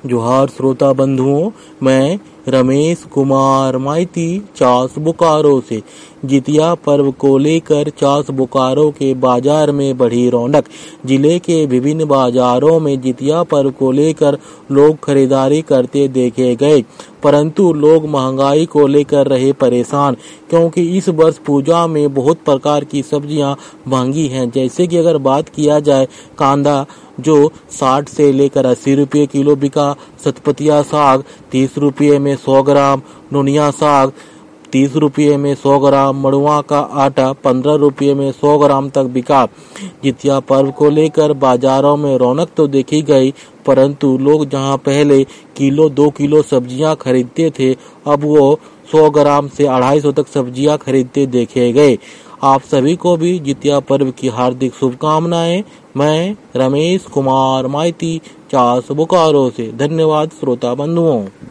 जोहार श्रोता बंधुओं, मैं रमेश कुमार माइती चास बोकारो से। जितिया पर्व को लेकर चास बोकारो के बाजार में बढ़ी रौनक। जिले के विभिन्न बाजारों में जितिया पर्व को लेकर लोग खरीदारी करते देखे गए, परंतु लोग महंगाई को लेकर रहे परेशान, क्योंकि इस वर्ष पूजा में बहुत प्रकार की सब्जियां महंगी हैं। जैसे कि अगर बात किया जाए, कांदा जो 60 से लेकर 80 रुपये किलो बिका, सतपतिया साग 30 रुपये में 100 ग्राम, नोनिया साग 30 रुपये में 100 ग्राम, मड़ुआ का आटा 15 रुपये में 100 ग्राम तक बिका। जितिया पर्व को लेकर बाजारों में रौनक तो देखी गई, परंतु लोग जहां पहले किलो 2 किलो सब्जियां खरीदते थे, अब वो 100 ग्राम से 250 तक सब्जियां खरीदते देखे गए। आप सभी को भी जितिया पर्व की हार्दिक शुभकामनाएं। मैं रमेश कुमार माइती चास बोकारो से। धन्यवाद श्रोता बंधुओं।